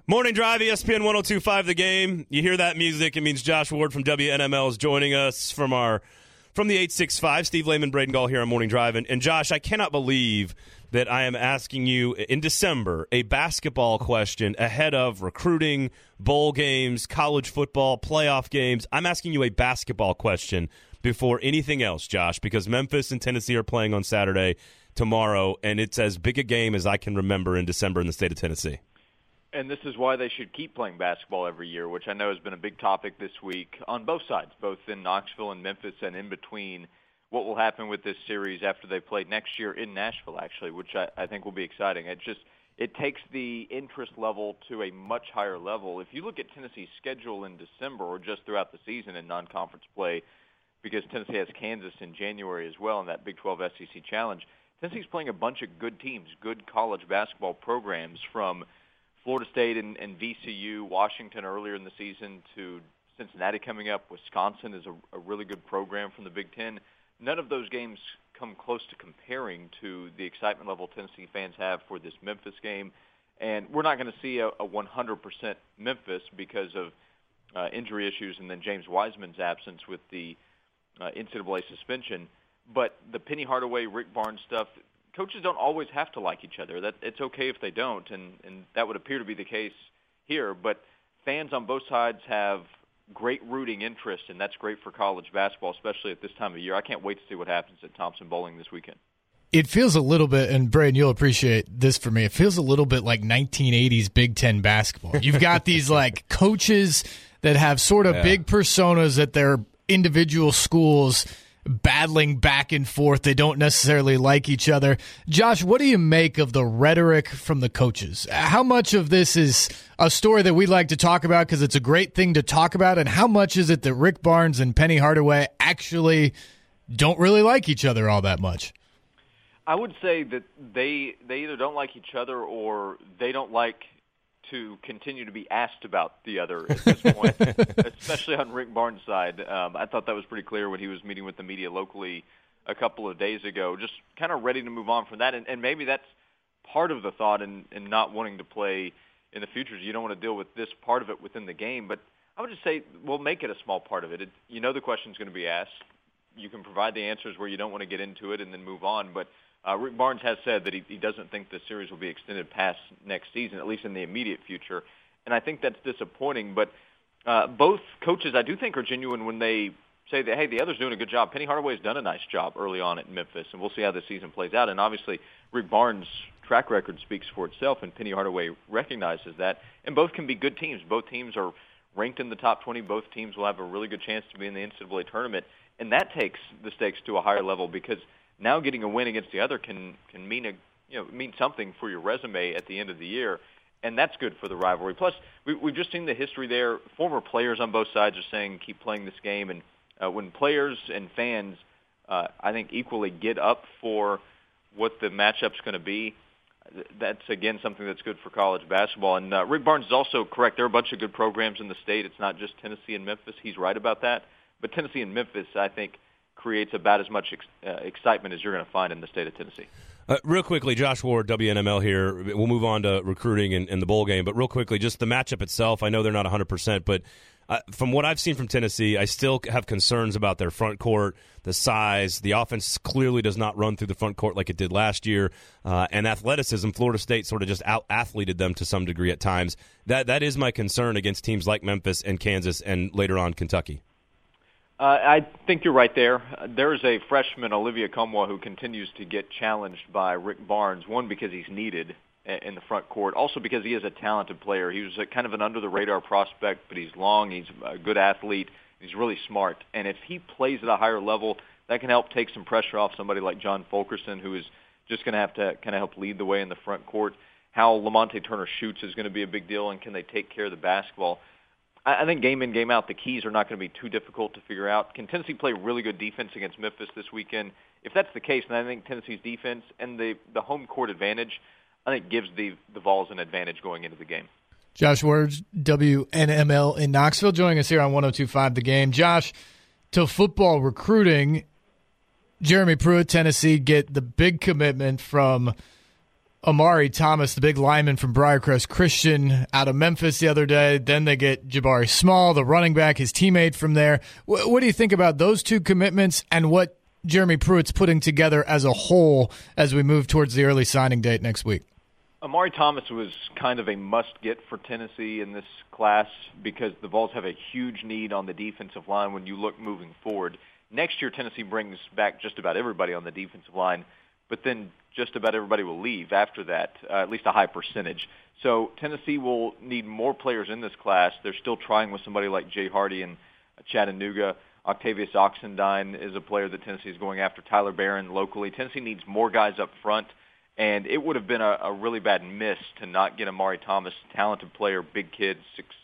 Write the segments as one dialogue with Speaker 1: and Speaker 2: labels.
Speaker 1: Morning Drive, ESPN 102.5 The Game. You hear that music, it means Josh Ward from WNML is joining us from the 865. Steve Lehman, Braden Gall here on Morning Drive. And Josh, I cannot believe that I am asking you in December a basketball question ahead of recruiting, bowl games, college football, playoff games. I'm asking you a basketball question before anything else, Josh, because Memphis and Tennessee are playing on Saturday tomorrow, and it's as big a game as I can remember in December in the state of Tennessee.
Speaker 2: And this is why they should keep playing basketball every year, which I know has been a big topic this week on both sides, both in Knoxville and Memphis, and in between what will happen with this series after they play next year in Nashville, actually, which I think will be exciting. It takes the interest level to a much higher level. If you look at Tennessee's schedule in December or just throughout the season in non-conference play, because Tennessee has Kansas in January as well in that Big 12 SEC Challenge, Tennessee's playing a bunch of good teams, good college basketball programs from Florida State and VCU, Washington earlier in the season to Cincinnati coming up. Wisconsin is a really good program from the Big Ten. None of those games come close to comparing to the excitement level Tennessee fans have for this Memphis game. And we're not going to see a 100% Memphis because of injury issues and then James Wiseman's absence with the NCAA suspension. But the Penny Hardaway, Rick Barnes stuff, coaches don't always have to like each other. It's okay if they don't, and that would appear to be the case here. But fans on both sides have great rooting interest, and that's great for college basketball, especially at this time of year. I can't wait to see what happens at Thompson Bowling this weekend.
Speaker 3: It feels a little bit, and Braden, you'll appreciate this for me, it feels a little bit like 1980s Big Ten basketball. You've got these like coaches that have sort of big personas at their individual schools battling back and forth. They don't necessarily like each other. Josh, what do you make of the rhetoric from the coaches? How much of this is a story that we like to talk about because it's a great thing to talk about, and how much is it that Rick Barnes and Penny Hardaway actually don't really like each other all that much?
Speaker 2: I would say that they either don't like each other or they don't like to continue to be asked about the other at this point, especially on Rick Barnes' side. I thought that was pretty clear when he was meeting with the media locally a couple of days ago, just kind of ready to move on from that. And maybe that's part of the thought in not wanting to play in the future. You don't want to deal with this part of it within the game. But I would just say, well, make it a small part of it. You know the question's going to be asked. You can provide the answers where you don't want to get into it and then move on. But Rick Barnes has said that he doesn't think the series will be extended past next season, at least in the immediate future. And I think that's disappointing. But both coaches, I do think, are genuine when they say that, hey, the other's doing a good job. Penny Hardaway's done a nice job early on at Memphis, and we'll see how the season plays out. And obviously, Rick Barnes' track record speaks for itself, and Penny Hardaway recognizes that. And both can be good teams. Both teams are ranked in the top 20. Both teams will have a really good chance to be in the NCAA tournament. And that takes the stakes to a higher level because now getting a win against the other can mean mean something for your resume at the end of the year, and that's good for the rivalry. Plus, we've just seen the history there. Former players on both sides are saying keep playing this game, and when players and fans, I think, equally get up for what the matchup's going to be, that's, again, something that's good for college basketball. And Rick Barnes is also correct. There are a bunch of good programs in the state. It's not just Tennessee and Memphis. He's right about that. But Tennessee and Memphis, I think, creates about as much excitement as you're going to find in the state of Tennessee.
Speaker 1: Real quickly, Josh Ward, WNML here. We'll move on to recruiting and the bowl game. But real quickly, just the matchup itself, I know they're not 100%, but from what I've seen from Tennessee, I still have concerns about their front court, the size. The offense clearly does not run through the front court like it did last year. And athleticism, Florida State sort of just out-athleted them to some degree at times. That is my concern against teams like Memphis and Kansas and later on Kentucky.
Speaker 2: I think you're right there. There's a freshman, Olivia Kumwa, who continues to get challenged by Rick Barnes, one, because he's needed in the front court, also because he is a talented player. He was kind of an under-the-radar prospect, but he's long, he's a good athlete, he's really smart. And if he plays at a higher level, that can help take some pressure off somebody like John Fulkerson, who is just going to have to kind of help lead the way in the front court. How Lamonte Turner shoots is going to be a big deal, and can they take care of the basketball? I think game in, game out, the keys are not going to be too difficult to figure out. Can Tennessee play really good defense against Memphis this weekend? If that's the case, then I think Tennessee's defense and the home court advantage, I think, gives the Vols an advantage going into the game.
Speaker 3: Josh Ward, WNML in Knoxville, joining us here on 102.5 The Game. Josh, to football recruiting, Jeremy Pruitt, Tennessee, get the big commitment from Amari Thomas, the big lineman from Briarcrest Christian, out of Memphis the other day. Then they get Jabari Small, the running back, his teammate from there. What do you think about those two commitments and what Jeremy Pruitt's putting together as a whole as we move towards the early signing date next week?
Speaker 2: Amari Thomas was kind of a must-get for Tennessee in this class because the Vols have a huge need on the defensive line when you look moving forward. Next year, Tennessee brings back just about everybody on the defensive line, but then just about everybody will leave after that, at least a high percentage. So Tennessee will need more players in this class. They're still trying with somebody like Jay Hardy and Chattanooga. Octavius Oxendine is a player that Tennessee is going after. Tyler Barron locally. Tennessee needs more guys up front, and it would have been a really bad miss to not get Amari Thomas, talented player, big kid,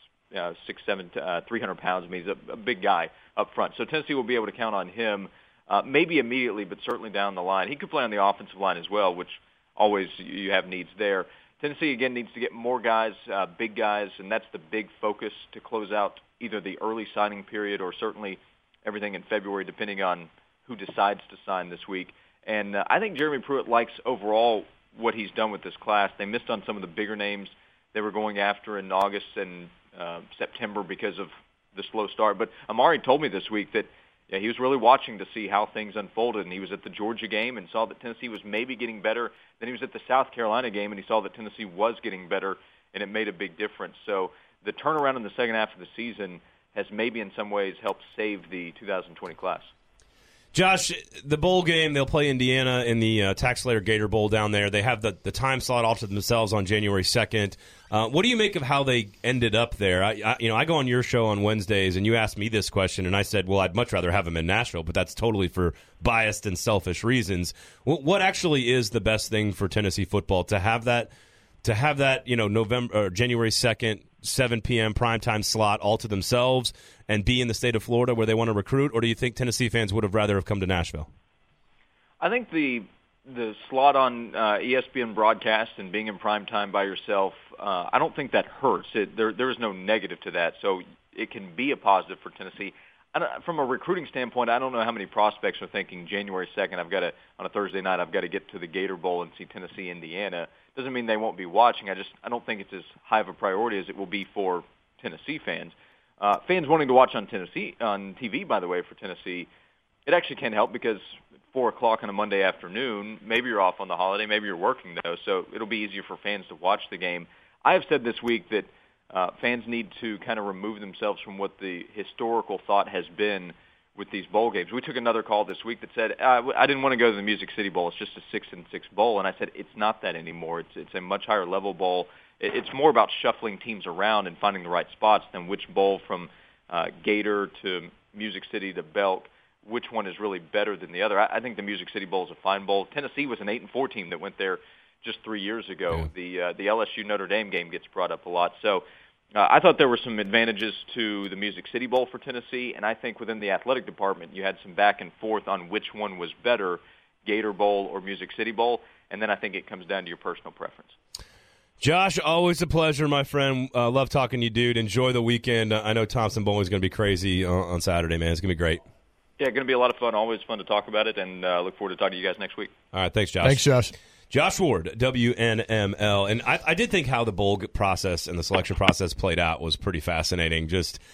Speaker 2: 6'7", 300 pounds. I mean, he's a big guy up front. So Tennessee will be able to count on him. Maybe immediately, but certainly down the line. He could play on the offensive line as well, which always you have needs there. Tennessee, again, needs to get more guys, big guys, and that's the big focus to close out either the early signing period or certainly everything in February, depending on who decides to sign this week. And I think Jeremy Pruitt likes overall what he's done with this class. They missed on some of the bigger names they were going after in August and September because of the slow start. But Amari told me this week that he was really watching to see how things unfolded, and he was at the Georgia game and saw that Tennessee was maybe getting better. Then he was at the South Carolina game, and he saw that Tennessee was getting better, and it made a big difference. So the turnaround in the second half of the season has maybe in some ways helped save the 2020 class.
Speaker 1: Josh, the bowl game, they'll play Indiana in the TaxSlayer Gator Bowl down there. They have the time slot off to themselves on January 2nd. What do you make of how they ended up there? I go on your show on Wednesdays, and you asked me this question, and I said, well, I'd much rather have them in Nashville, but that's totally for biased and selfish reasons. What actually is the best thing for Tennessee football, to have that November or January 2nd, 7 p.m. primetime slot all to themselves and be in the state of Florida where they want to recruit, or do you think Tennessee fans would have rather have come to Nashville?
Speaker 2: I think the slot on ESPN broadcast and being in primetime by yourself, I don't think that hurts. There is no negative to that, so it can be a positive for Tennessee. From a recruiting standpoint, I don't know how many prospects are thinking January 2nd, on a Thursday night, I've got to get to the Gator Bowl and see Tennessee, Indiana. Doesn't mean they won't be watching. I don't think it's as high of a priority as it will be for Tennessee fans. Fans wanting to watch on TV, by the way, for Tennessee, it actually can help because 4 o'clock on a Monday afternoon, maybe you're off on the holiday, maybe you're working, though, so it'll be easier for fans to watch the game. I have said this week that fans need to kind of remove themselves from what the historical thought has been with these bowl games. We took another call this week that said, I didn't want to go to the Music City Bowl. It's just a 6-6 bowl. And I said, it's not that anymore. It's a much higher level bowl. It's more about shuffling teams around and finding the right spots than which bowl from Gator to Music City to Belk, which one is really better than the other. I think the Music City Bowl is a fine bowl. Tennessee was an 8-4 team that went there just 3 years ago. Yeah. The LSU Notre Dame game gets brought up a lot. So I thought there were some advantages to the Music City Bowl for Tennessee, and I think within the athletic department you had some back and forth on which one was better, Gator Bowl or Music City Bowl, and then I think it comes down to your personal preference.
Speaker 1: Josh, always a pleasure, my friend. Love talking to you, dude. Enjoy the weekend. I know Thompson Bowling is going to be crazy on Saturday, man. It's going to be great.
Speaker 2: Yeah, going to be a lot of fun. Always fun to talk about it, and look forward to talking to you guys next week.
Speaker 1: All right, thanks, Josh.
Speaker 3: Thanks, Josh.
Speaker 1: Josh Ward, WNML. And I did think how the bowl process and the selection process played out was pretty fascinating.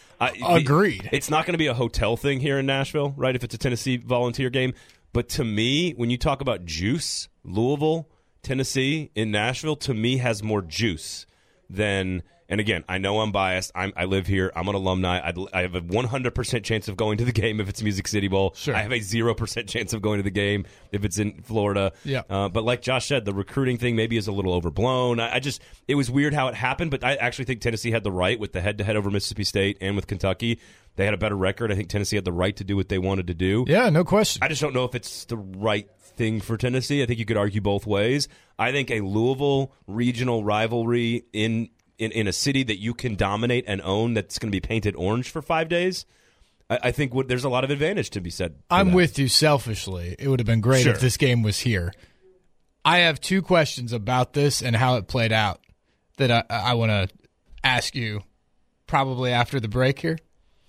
Speaker 3: Agreed.
Speaker 1: It's not going to be a hotel thing here in Nashville, right, if it's a Tennessee Volunteer game. But to me, when you talk about juice, Louisville, Tennessee in Nashville, to me has more juice than – and again, I know I'm biased. I live here. I'm an alumni. I have a 100% chance of going to the game if it's Music City Bowl.
Speaker 3: Sure.
Speaker 1: I have a 0% chance of going to the game if it's in Florida.
Speaker 3: Yeah.
Speaker 1: But like Josh said, the recruiting thing maybe is a little overblown. It was weird how it happened, but I actually think Tennessee had the right with the head-to-head over Mississippi State and with Kentucky. They had a better record. I think Tennessee had the right to do what they wanted to do.
Speaker 3: Yeah, no question.
Speaker 1: I just don't know if it's the right thing for Tennessee. I think you could argue both ways. I think a Louisville regional rivalry in a city that you can dominate and own that's going to be painted orange for 5 days, I think there's a lot of advantage to be said.
Speaker 3: I'm with you selfishly. It would have been great if this game was here. I have two questions about this and how it played out that I want to ask you probably after the break here.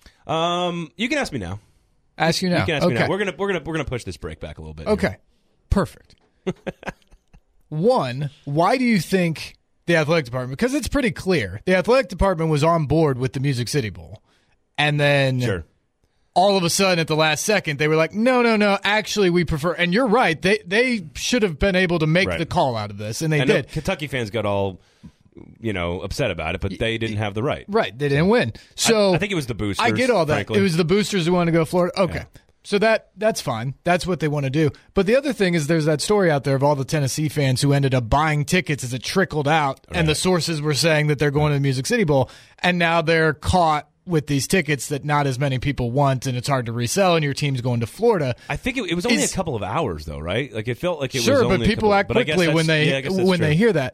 Speaker 1: You can ask me now.
Speaker 3: Ask you now.
Speaker 1: You can ask me now. We're gonna push this break back a little bit.
Speaker 3: Okay.
Speaker 1: Here.
Speaker 3: Perfect. One, why do you think the athletic department, because it's pretty clear, the athletic department was on board with the Music City Bowl, and then all of a sudden at the last second they were like, no, actually we prefer, and you're right, they should have been able to make the call out of this, and they did.
Speaker 1: Kentucky fans got all upset about it, but they didn't have the right.
Speaker 3: Right, they didn't win. So
Speaker 1: I think it was the boosters.
Speaker 3: I get all that.
Speaker 1: Frankly.
Speaker 3: It was the boosters who wanted to go to Florida. Okay. Yeah. So that's fine. That's what they want to do. But the other thing is there's that story out there of all the Tennessee fans who ended up buying tickets as it trickled out, and the sources were saying that they're going to the Music City Bowl, and now they're caught with these tickets that not as many people want, and it's hard to resell, and your team's going to Florida.
Speaker 1: I think it was only a couple of hours, though, right? Like, it felt like it was
Speaker 3: only
Speaker 1: a
Speaker 3: but people act quickly when they hear that.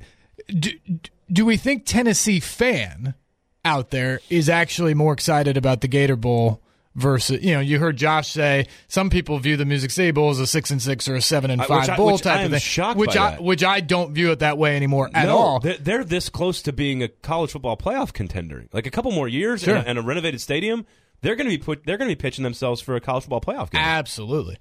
Speaker 3: Do we think Tennessee fan out there is actually more excited about the Gator Bowl versus, you heard Josh say some people view the Music City Bowl as a 6-6 or a 7-5 bowl type of thing,
Speaker 1: shocked
Speaker 3: which I don't view it that way anymore at all.
Speaker 1: They're this close to being a college football playoff contender. Like a couple more years and a renovated stadium, they're going to be pitching themselves for a college football playoff game.
Speaker 3: Absolutely.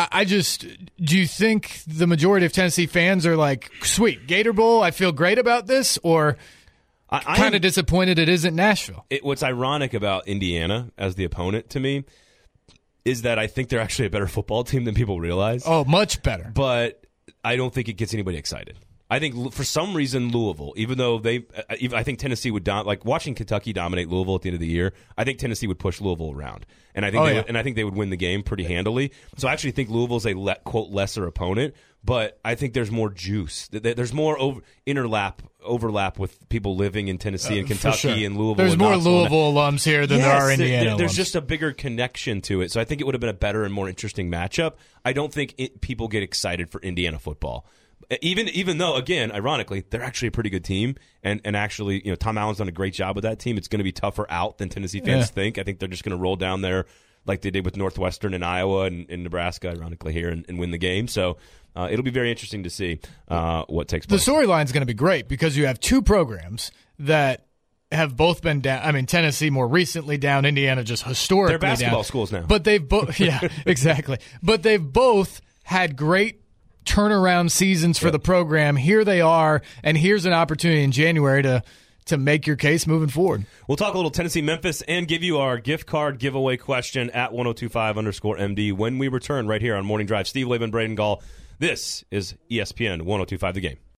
Speaker 3: Do you think the majority of Tennessee fans are like, sweet, Gator Bowl, I feel great about this, or I'm kind of disappointed it isn't Nashville?
Speaker 1: What's ironic about Indiana as the opponent to me is that I think they're actually a better football team than people realize.
Speaker 3: Oh, much better.
Speaker 1: But I don't think it gets anybody excited. I think for some reason Louisville, even though I think Tennessee would like watching Kentucky dominate Louisville at the end of the year. I think Tennessee would push Louisville around, and I think they would win the game pretty handily. So I actually think Louisville's a quote lesser opponent, but I think there's more juice. There's more overlap with people living in Tennessee and Kentucky and Louisville.
Speaker 3: There's more Louisville alums here than there are Indiana.
Speaker 1: There's
Speaker 3: alums.
Speaker 1: just a bigger connection to it. So I think it would have been a better and more interesting matchup. I don't think people get excited for Indiana football. Even though, again, ironically, they're actually a pretty good team, and actually, Tom Allen's done a great job with that team. It's going to be tougher out than Tennessee fans think. I think they're just going to roll down there like they did with Northwestern and Iowa and Nebraska, ironically, here and win the game. So it'll be very interesting to see what takes place.
Speaker 3: The storyline's going to be great because you have two programs that have both been down. I mean, Tennessee more recently down, Indiana just historically down.
Speaker 1: They're basketball schools now.
Speaker 3: But they've both, exactly. But they've both had great turnaround seasons for the program. Here they are, and here's an opportunity in January to make your case moving forward.
Speaker 1: We'll talk a little Tennessee-Memphis and give you our gift card giveaway question at 1025_MD when we return right here on Morning Drive. Steve Laban, Braden Gall. This is ESPN 1025 The Game.